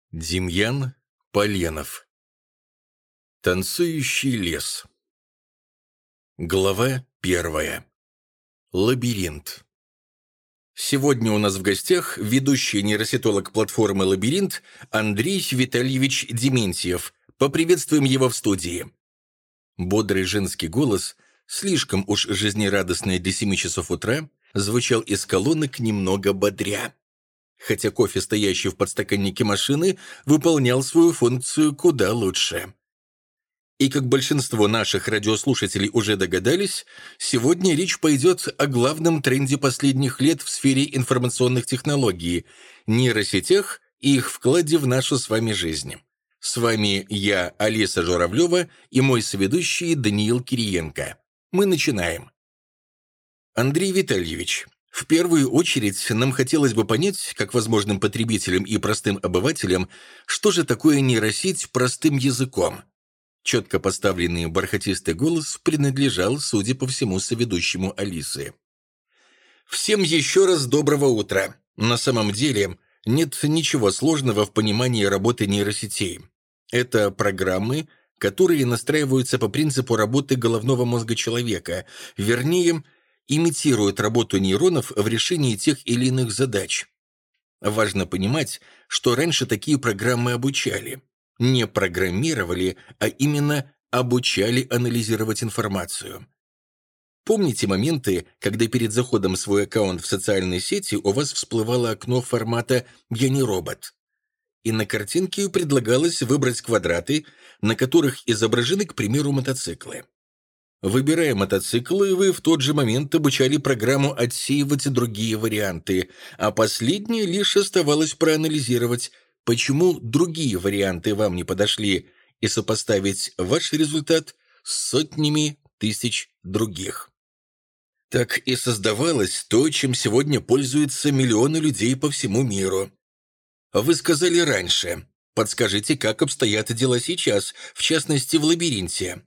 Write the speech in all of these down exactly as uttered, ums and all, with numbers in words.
Демьян Поленов. Танцующий лес. Глава первая. Лабиринт. Сегодня у нас в гостях ведущий нейросетолог платформы «Лабиринт» Андрей Витальевич Дементьев. Поприветствуем его в студии. Бодрый женский голос, слишком уж жизнерадостный до семи часов утра, звучал из колонок немного бодря. Хотя кофе, стоящий в подстаканнике машины, выполнял свою функцию куда лучше. И как большинство наших радиослушателей уже догадались, сегодня речь пойдет о главном тренде последних лет в сфере информационных технологий – нейросетях и их вкладе в нашу с вами жизнь. С вами я, Алиса Журавлева, и мой соведущий Даниил Кириенко. Мы начинаем. Андрей Витальевич, в первую очередь нам хотелось бы понять, как возможным потребителям и простым обывателям, что же такое нейросеть простым языком. Четко поставленный бархатистый голос принадлежал, судя по всему, соведущему Алисы. Всем еще раз доброго утра. На самом деле нет ничего сложного в понимании работы нейросетей. Это программы, которые настраиваются по принципу работы головного мозга человека, вернее, имитируют работу нейронов в решении тех или иных задач. Важно понимать, что раньше такие программы обучали. Не программировали, а именно обучали анализировать информацию. Помните моменты, когда перед заходом в свой аккаунт в социальной сети у вас всплывало окно формата «Я не робот», и на картинке предлагалось выбрать квадраты, на которых изображены, к примеру, мотоциклы. Выбирая мотоциклы, вы в тот же момент обучали программу отсеивать другие варианты, а последнее лишь оставалось проанализировать, почему другие варианты вам не подошли, и сопоставить ваш результат с сотнями тысяч других. Так и создавалось то, чем сегодня пользуются миллионы людей по всему миру. Вы сказали раньше. Подскажите, как обстоят дела сейчас, в частности, в лабиринте.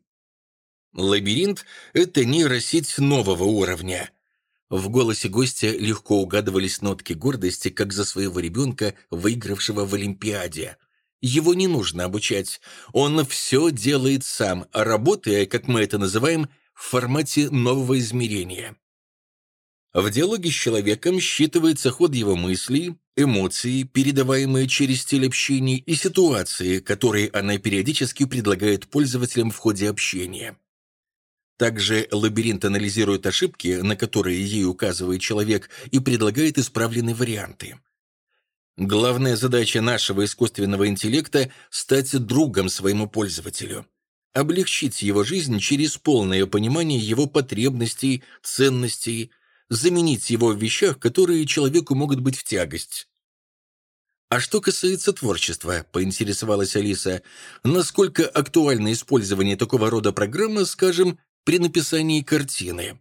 Лабиринт — это нейросеть нового уровня. В голосе гостя легко угадывались нотки гордости, как за своего ребенка, выигравшего в Олимпиаде. Его не нужно обучать. Он все делает сам, работая, как мы это называем, в формате нового измерения. В диалоге с человеком считывается ход его мыслей, эмоции, передаваемые через стиль общения, и ситуации, которые она периодически предлагает пользователям в ходе общения. Также лабиринт анализирует ошибки, на которые ей указывает человек, и предлагает исправленные варианты. Главная задача нашего искусственного интеллекта – стать другом своему пользователю, облегчить его жизнь через полное понимание его потребностей, ценностей, заменить его в вещах, которые человеку могут быть в тягость. «А что касается творчества», — поинтересовалась Алиса, «насколько актуально использование такого рода программы, скажем, при написании картины?»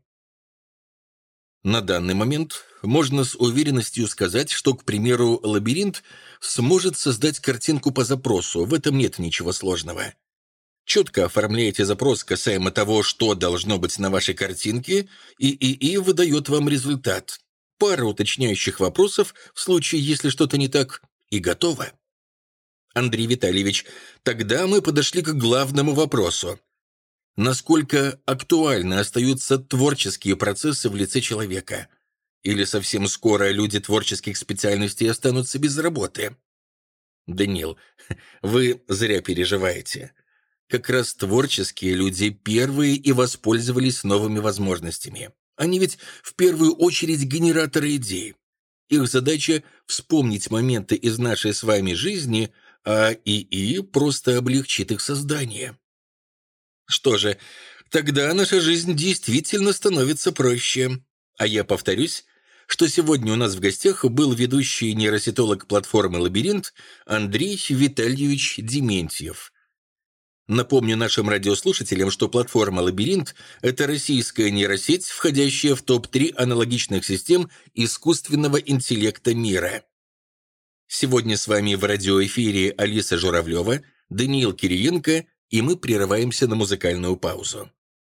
На данный момент можно с уверенностью сказать, что, к примеру, лабиринт сможет создать картинку по запросу, в этом нет ничего сложного. Четко оформляете запрос касаемо того, что должно быть на вашей картинке, и ИИ выдает вам результат. Пара уточняющих вопросов в случае, если что-то не так, и готово. Андрей Витальевич, тогда мы подошли к главному вопросу. Насколько актуальны остаются творческие процессы в лице человека? Или совсем скоро люди творческих специальностей останутся без работы? Даниил, вы зря переживаете. Как раз творческие люди первые и воспользовались новыми возможностями. Они ведь в первую очередь генераторы идей. Их задача — вспомнить моменты из нашей с вами жизни, а ИИ просто облегчит их создание. Что же, тогда наша жизнь действительно становится проще. А я повторюсь, что сегодня у нас в гостях был ведущий нейросетолог платформы «Лабиринт» Андрей Витальевич Дементьев. Напомню нашим радиослушателям, что платформа «Лабиринт» — это российская нейросеть, входящая в топ три аналогичных систем искусственного интеллекта мира. Сегодня с вами в радиоэфире Алиса Журавлева, Даниил Кириенко, и мы прерываемся на музыкальную паузу.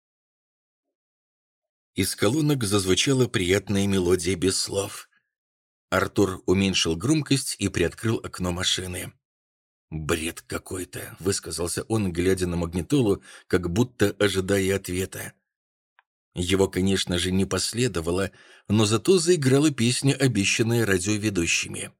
Из колонок зазвучала приятная мелодия без слов. Артур уменьшил громкость и приоткрыл окно машины. «Бред какой-то», — высказался он, глядя на магнитолу, как будто ожидая ответа. Его, конечно же, не последовало, но зато заиграла песня, обещанная радиоведущими.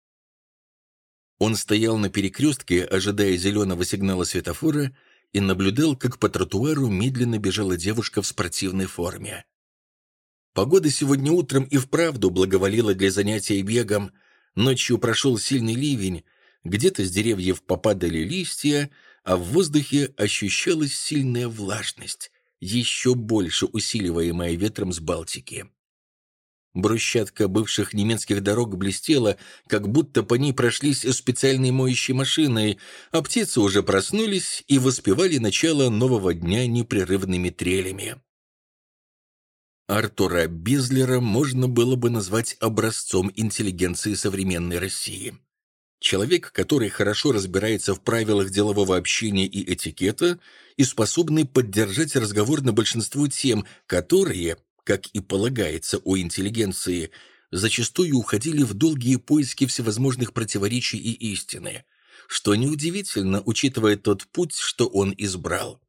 Он стоял на перекрестке, ожидая зеленого сигнала светофора, и наблюдал, как по тротуару медленно бежала девушка в спортивной форме. Погода сегодня утром и вправду благоволила для занятия бегом. Ночью прошел сильный ливень, где-то с деревьев попадали листья, а в воздухе ощущалась сильная влажность, еще больше усиливаемая ветром с Балтики. Брусчатка бывших немецких дорог блестела, как будто по ней прошлись специальной моющей машиной, а птицы уже проснулись и воспевали начало нового дня непрерывными трелями. Артура Безлера можно было бы назвать образцом интеллигенции современной России. Человек, который хорошо разбирается в правилах делового общения и этикета и способный поддержать разговор на большинство тем, которые, как и полагается у интеллигенции, зачастую уходили в долгие поиски всевозможных противоречий и истины, что неудивительно, учитывая тот путь, что он избрал.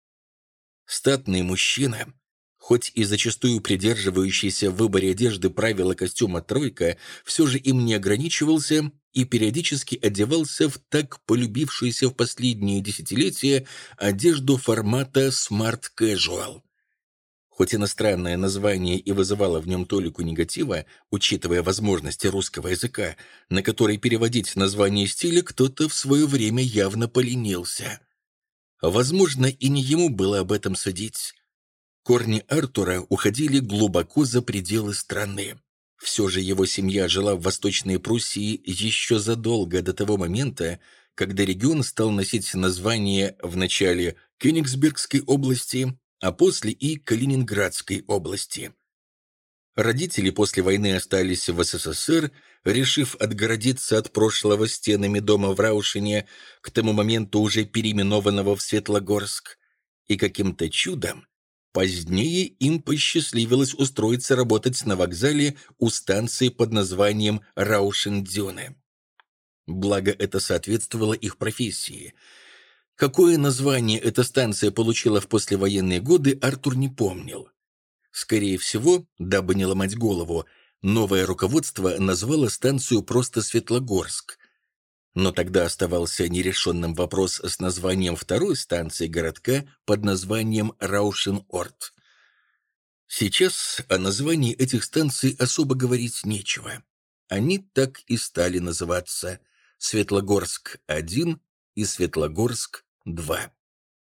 Статный мужчина, хоть и зачастую придерживающийся в выборе одежды правила костюма «тройка», все же им не ограничивался и периодически одевался в так полюбившуюся в последние десятилетия одежду формата Smart Casual. Хоть иностранное название и вызывало в нем толику негатива, учитывая возможности русского языка, на который переводить название стиля кто-то в свое время явно поленился. Возможно, и не ему было об этом судить. Корни Артура уходили глубоко за пределы страны. Все же его семья жила в Восточной Пруссии еще задолго до того момента, когда регион стал носить название вначале Кёнигсбергской области, а после и Калининградской области. Родители после войны остались в СССР, решив отгородиться от прошлого стенами дома в Раушине, к тому моменту уже переименованного в Светлогорск, и каким-то чудом позднее им посчастливилось устроиться работать на вокзале у станции под названием Раушен-Дюне. Благо, это соответствовало их профессии. Какое название эта станция получила в послевоенные годы, Артур не помнил. Скорее всего, дабы не ломать голову, новое руководство назвало станцию просто Светлогорск. Но тогда оставался нерешенным вопрос с названием второй станции городка под названием Раушен-Орт. Сейчас о названии этих станций особо говорить нечего. Они так и стали называться Светлогорск-один и Светлогорск-два.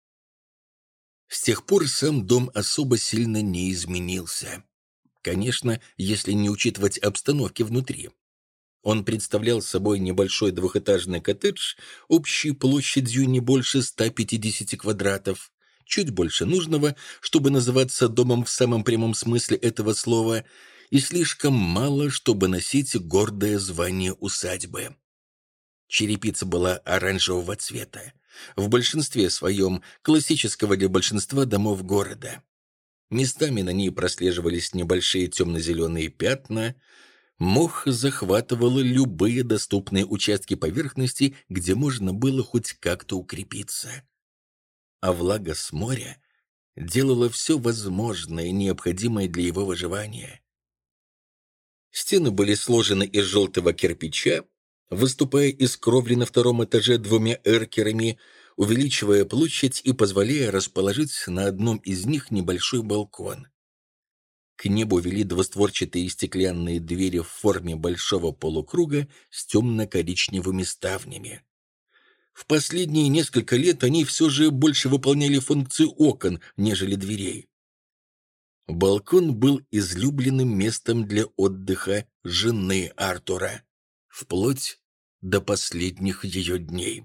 С тех пор сам дом особо сильно не изменился. Конечно, если не учитывать обстановки внутри. Он представлял собой небольшой двухэтажный коттедж общей площадью не больше ста пятидесяти квадратов, чуть больше нужного, чтобы называться домом в самом прямом смысле этого слова, и слишком мало, чтобы носить гордое звание усадьбы. Черепица была оранжевого цвета, в большинстве своем классического для большинства домов города. Местами на ней прослеживались небольшие темно-зеленые пятна. Мох захватывал любые доступные участки поверхности, где можно было хоть как-то укрепиться. А влага с моря делала все возможное и необходимое для его выживания. Стены были сложены из желтого кирпича, выступая из кровли на втором этаже двумя эркерами, увеличивая площадь и позволяя расположить на одном из них небольшой балкон. К небу вели двустворчатые стеклянные двери в форме большого полукруга с темно-коричневыми ставнями. В последние несколько лет они все же больше выполняли функцию окон, нежели дверей. Балкон был излюбленным местом для отдыха жены Артура, вплоть до последних ее дней.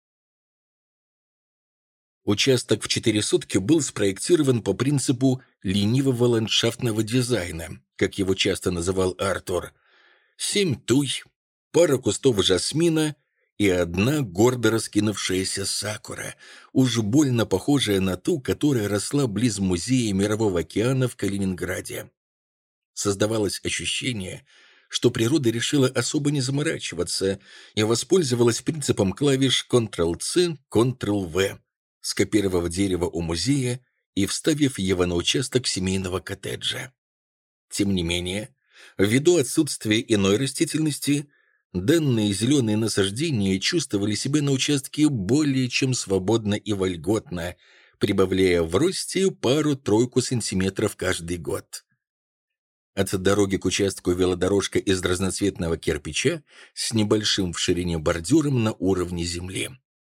Участок в четыре сотки был спроектирован по принципу ленивого ландшафтного дизайна, как его часто называл Артур. Семь туй, пара кустов жасмина и одна гордо раскинувшаяся сакура, уж больно похожая на ту, которая росла близ музея Мирового океана в Калининграде. Создавалось ощущение, что природа решила особо не заморачиваться и воспользовалась принципом клавиш контрол-C, контрол-V, скопировав дерево у музея и вставив его на участок семейного коттеджа. Тем не менее, ввиду отсутствия иной растительности, данные зеленые насаждения чувствовали себя на участке более чем свободно и вольготно, прибавляя в росте пару-тройку сантиметров каждый год. От дороги к участку вела дорожка из разноцветного кирпича с небольшим в ширине бордюром на уровне земли.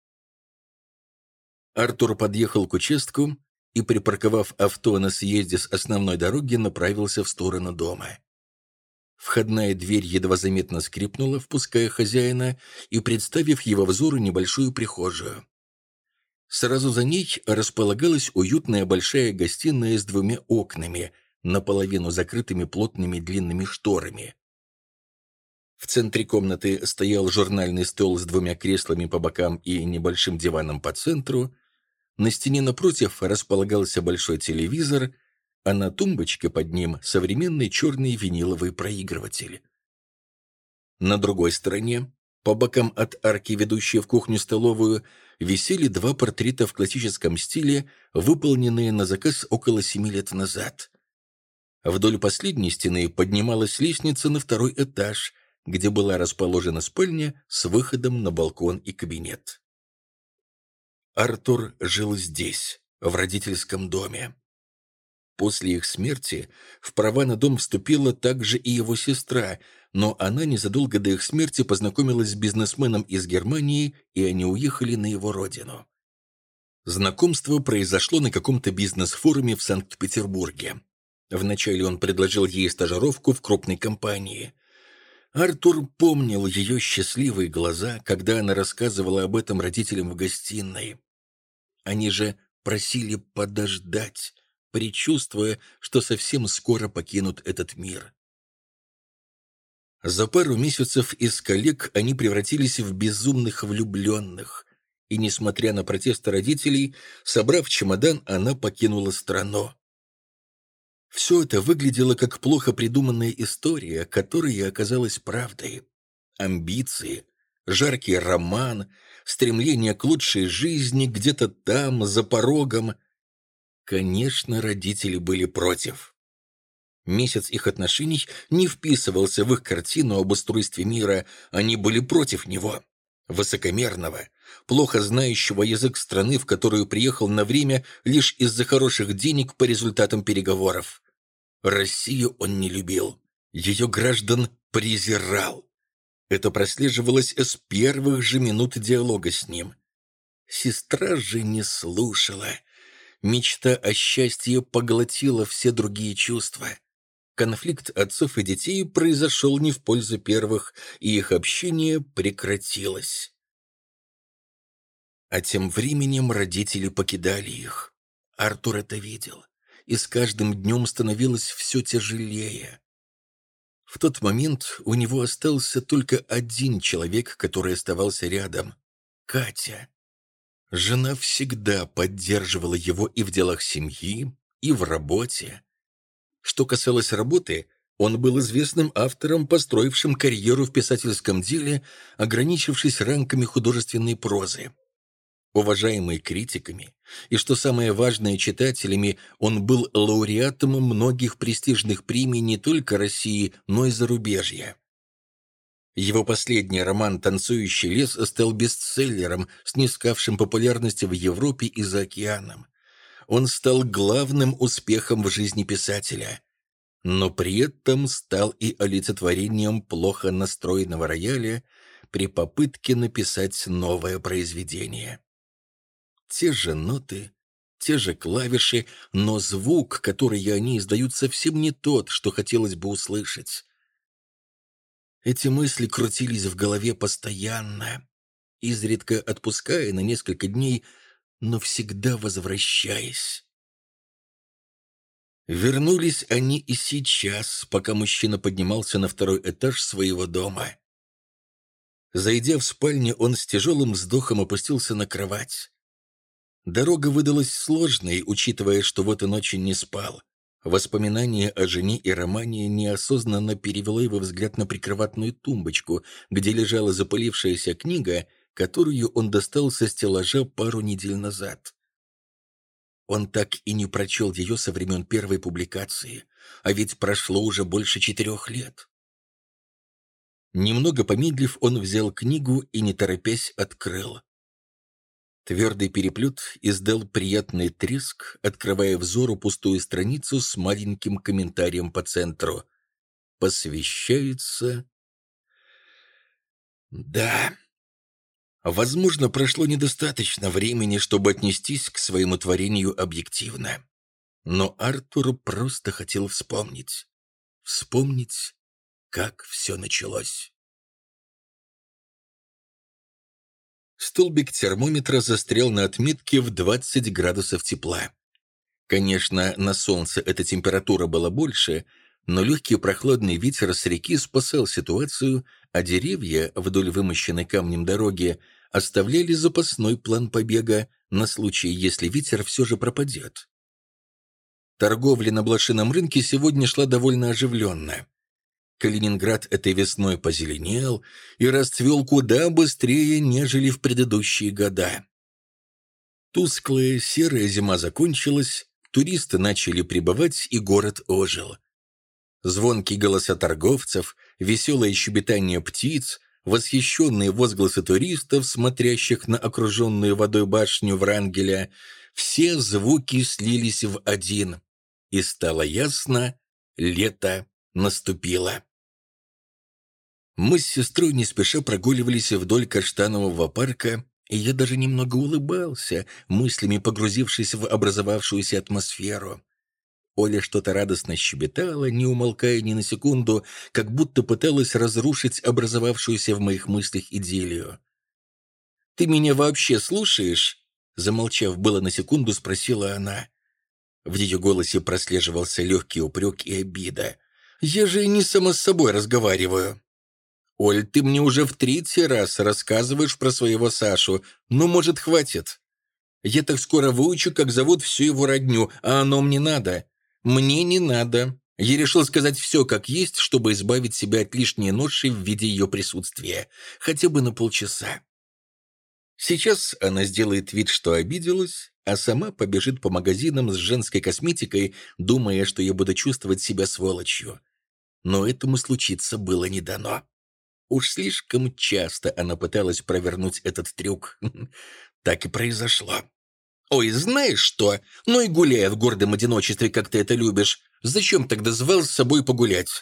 Артур подъехал к участку и, припарковав авто на съезде с основной дороги, направился в сторону дома. Входная дверь едва заметно скрипнула, впуская хозяина и представив его взору небольшую прихожую. Сразу за ней располагалась уютная большая гостиная с двумя окнами, наполовину закрытыми плотными длинными шторами. В центре комнаты стоял журнальный стол с двумя креслами по бокам и небольшим диваном по центру. На стене напротив располагался большой телевизор, а на тумбочке под ним современный черный виниловый проигрыватель. На другой стороне, по бокам от арки, ведущей в кухню-столовую, висели два портрета в классическом стиле, выполненные на заказ около семи лет назад. Вдоль последней стены поднималась лестница на второй этаж, где была расположена спальня с выходом на балкон и кабинет. Артур жил здесь, в родительском доме. После их смерти в права на дом вступила также и его сестра, но она незадолго до их смерти познакомилась с бизнесменом из Германии, и они уехали на его родину. Знакомство произошло на каком-то бизнес-форуме в Санкт-Петербурге. Вначале он предложил ей стажировку в крупной компании. Артур помнил ее счастливые глаза, когда она рассказывала об этом родителям в гостиной. Они же просили подождать, предчувствуя, что совсем скоро покинут этот мир. За пару месяцев из коллег они превратились в безумных влюбленных, и, несмотря на протесты родителей, собрав чемодан, она покинула страну. Все это выглядело как плохо придуманная история, которая оказалась правдой. Амбиции, жаркий роман, стремление к лучшей жизни где-то там, за порогом. Конечно, родители были против. Месяц их отношений не вписывался в их картину об устройстве мира, они были против него. Высокомерного, плохо знающего язык страны, в которую приехал на время лишь из-за хороших денег по результатам переговоров. Россию он не любил, ее граждан презирал. Это прослеживалось с первых же минут диалога с ним. Сестра же не слушала. Мечта о счастье поглотила все другие чувства. Конфликт отцов и детей произошел не в пользу первых, и их общение прекратилось. А тем временем родители покидали их. Артур это видел, и с каждым днем становилось все тяжелее. В тот момент у него остался только один человек, который оставался рядом — Катя. Жена всегда поддерживала его и в делах семьи, и в работе. Что касалось работы, он был известным автором, построившим карьеру в писательском деле, ограничившись рамками художественной прозы. Уважаемый критиками, и, что самое важное, читателями, он был лауреатом многих престижных премий не только России, но и зарубежья. Его последний роман «Танцующий лес» стал бестселлером, снискавшим популярность в Европе и за океаном. Он стал главным успехом в жизни писателя, но при этом стал и олицетворением плохо настроенного рояля при попытке написать новое произведение. Те же ноты, те же клавиши, но звук, который они издают, совсем не тот, что хотелось бы услышать. Эти мысли крутились в голове постоянно, изредка отпуская на несколько дней, но всегда возвращаясь. Вернулись они и сейчас, пока мужчина поднимался на второй этаж своего дома. Зайдя в спальню, он с тяжелым вздохом опустился на кровать. Дорога выдалась сложной, учитывая, что в эту ночь не спал. Воспоминание о жене и романе неосознанно перевело его взгляд на прикроватную тумбочку, где лежала запылившаяся книга, которую он достал со стеллажа пару недель назад. Он так и не прочел ее со времен первой публикации, а ведь прошло уже больше четырех лет. Немного помедлив, он взял книгу и, не торопясь, открыл. Твердый переплет издал приятный треск, открывая взору пустую страницу с маленьким комментарием по центру. Посвящается... Да. Возможно, прошло недостаточно времени, чтобы отнестись к своему творению объективно. Но Артур просто хотел вспомнить. Вспомнить, как все началось. Столбик термометра застрял на отметке в двадцать градусов тепла. Конечно, на солнце эта температура была больше, но легкий прохладный ветер с реки спасал ситуацию, а деревья вдоль вымощенной камнем дороги оставляли запасной план побега на случай, если ветер все же пропадет. Торговля на блошином рынке сегодня шла довольно оживленно. Калининград этой весной позеленел и расцвел куда быстрее, нежели в предыдущие года. Тусклая серая зима закончилась, туристы начали прибывать, и город ожил. Звонкие голоса торговцев, веселое щебетание птиц, восхищенные возгласы туристов, смотрящих на окруженную водой башню Врангеля, все звуки слились в один, и стало ясно — лето наступило. Мы с сестрой не спеша прогуливались вдоль Каштанового парка, и я даже немного улыбался, мыслями погрузившись в образовавшуюся атмосферу. Оля что-то радостно щебетала, не умолкая ни на секунду, как будто пыталась разрушить образовавшуюся в моих мыслях идиллию. «Ты меня вообще слушаешь?» Замолчав было на секунду, спросила она. В ее голосе прослеживался легкий упрек и обида. «Я же не сама с собой разговариваю». «Оль, ты мне уже в третий раз рассказываешь про своего Сашу. Ну, может, хватит? Я так скоро выучу, как зовут всю его родню, а оно мне надо. Мне не надо. Я решил сказать все как есть, чтобы избавить себя от лишней ноши в виде ее присутствия. Хотя бы на полчаса». Сейчас она сделает вид, что обиделась, а сама побежит по магазинам с женской косметикой, думая, что я буду чувствовать себя сволочью. Но этому случиться было не дано. Уж слишком часто она пыталась провернуть этот трюк. Так и произошло. «Ой, знаешь что? Ну и гуляй в гордом одиночестве, как ты это любишь. Зачем тогда звал с собой погулять?»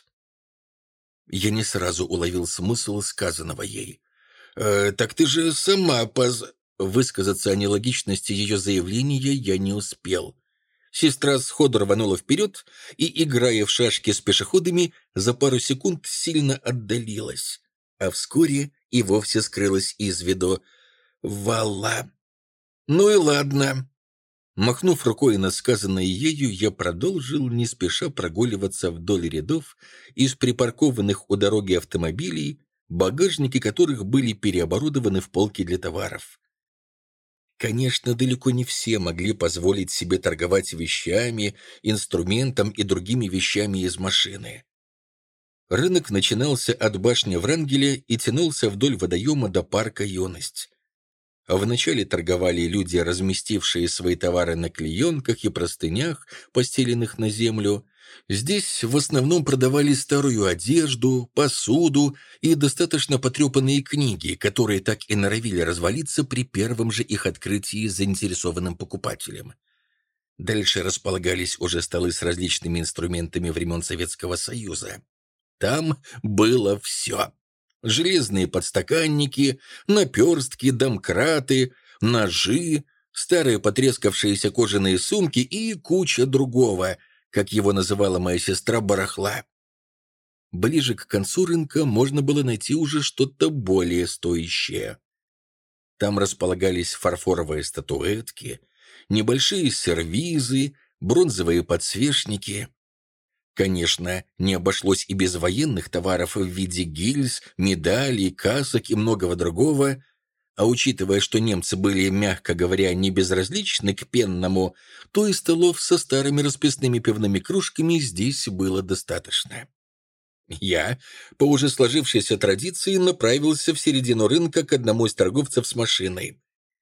Я не сразу уловил смысл сказанного ей. «Э, «Так ты же сама поз...» Высказаться о нелогичности ее заявления я не успел. Сестра сходу рванула вперед и, играя в шашки с пешеходами, за пару секунд сильно отдалилась, а вскоре и вовсе скрылась из виду. Вала. Ну и ладно. Махнув рукой на сказанное ею, я продолжил не спеша прогуливаться вдоль рядов из припаркованных у дороги автомобилей, багажники которых были переоборудованы в полки для товаров. Конечно, далеко не все могли позволить себе торговать вещами, инструментом и другими вещами из машины. Рынок начинался от башни Врангеля и тянулся вдоль водоема до парка «Юность». Вначале торговали люди, разместившие свои товары на клеенках и простынях, постеленных на землю. Здесь в основном продавали старую одежду, посуду и достаточно потрепанные книги, которые так и норовили развалиться при первом же их открытии заинтересованным покупателям. Дальше располагались уже столы с различными инструментами времен Советского Союза. Там было все. Железные подстаканники, наперстки, домкраты, ножи, старые потрескавшиеся кожаные сумки и куча другого, как его называла моя сестра, барахла. Ближе к концу рынка можно было найти уже что-то более стоящее. Там располагались фарфоровые статуэтки, небольшие сервизы, бронзовые подсвечники. Конечно, не обошлось и без военных товаров в виде гильз, медалей, касок и многого другого. А учитывая, что немцы были, мягко говоря, не безразличны к пенному, то и столов со старыми расписными пивными кружками здесь было достаточно. Я, по уже сложившейся традиции, направился в середину рынка к одному из торговцев с машиной.